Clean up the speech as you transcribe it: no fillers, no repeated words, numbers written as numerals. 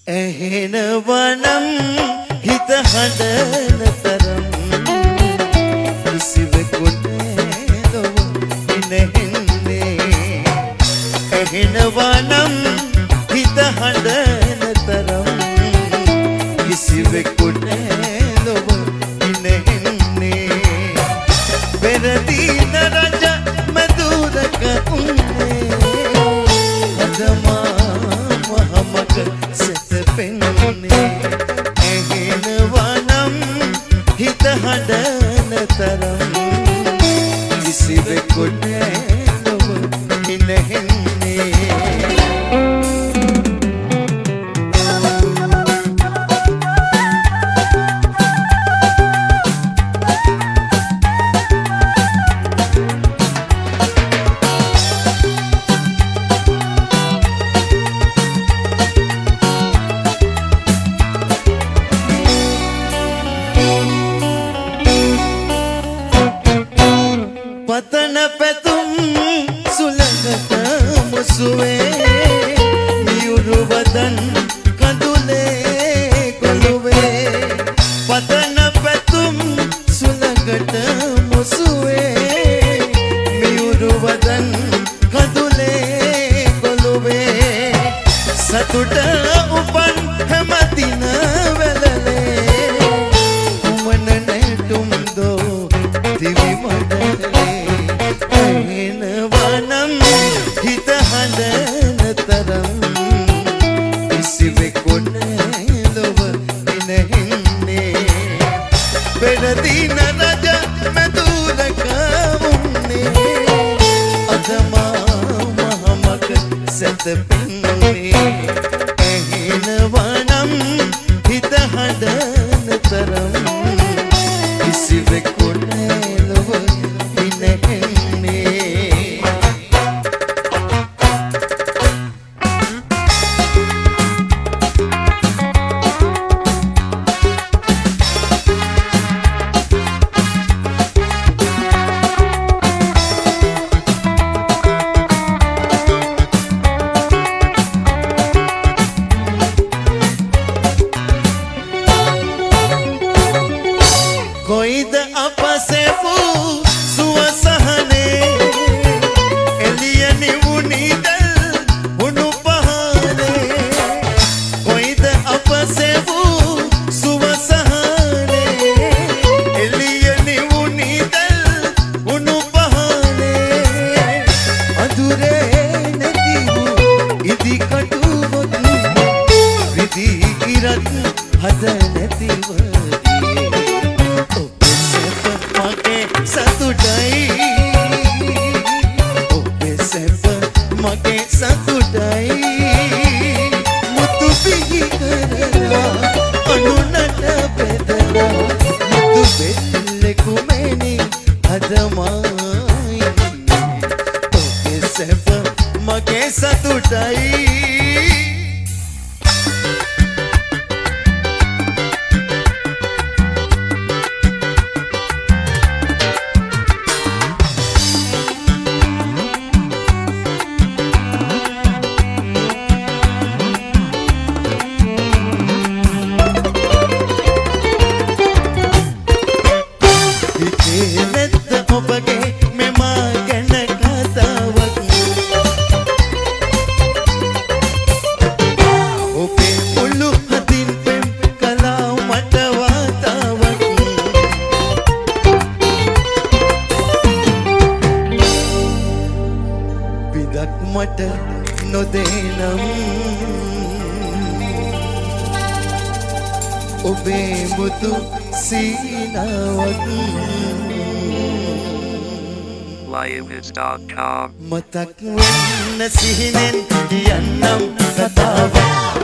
ඇහෙනවනම් හිත හඬන තරම් කිසිවෙකුට ලොව ඉනෙන්නේ ඇහෙනවනම් හිත හඬන තරම් කිසිවෙකුට ලොව ඉනෙන්නේ පෙරදීන රජ මදුරක උන්නේ අදමා මහමක සැතපෙන්නේ ඇහෙනවනම් හිත හඬන තරම් කිසිවෙකුට ලොව ඉනෙන්නේ පතන පැතුම් සුළඟට මුසුවේ මියුරු වදන් කඳුලේ කොළුවේ පතන පැතුම් සුළඟට මුසුවේ මියුරු වදන් කඳුලේ කොළුවේ සතුට උපන් හැමදින වැළලේ උමන නැටුම් දෝ දිවි මඩලේ ඇහෙනවනම් හිත හඬන තරම් කිසිවෙකුට ලොව ඉනෙන්නේ පෙරදින රජ මැදුරක උන්නේ අදමා මහමක සැතපෙන්නේ ඇහෙනවනම් හිත හඬන තරම් කිසිවෙකුට ලොව ඉනෙන්නේ කොයිද අපසෙපු සුවසහනේ එළිය නිවුනිදල් උණු පහනේ කොයිද අපසෙපු සුවසහනේ එළිය නිවුනිදල් උණු පහනේ අඳුරේ නැතිව ඉදි කටුවොත් විදි ඉරත් හද නැතිව සතුටයි ඔබේ සැප මගේ සතුටයි මුතු පිහි කරලා අනුනට බෙදලා මුතු බෙල්ලෙකු මෙනි අදමයි ඔබේ සැප මගේ සතුටයි ඔබගේ මෙමා ගැන කතාවක් ඔබේ මුළු හදින් පෙම් කලා මට වාතාවක් විදක් මට නොදේනම් ඔබේ මුතු සීනාවක් Liveits.com මතක් වෙන්න සිහිනෙන් යන්නම් කතාවක්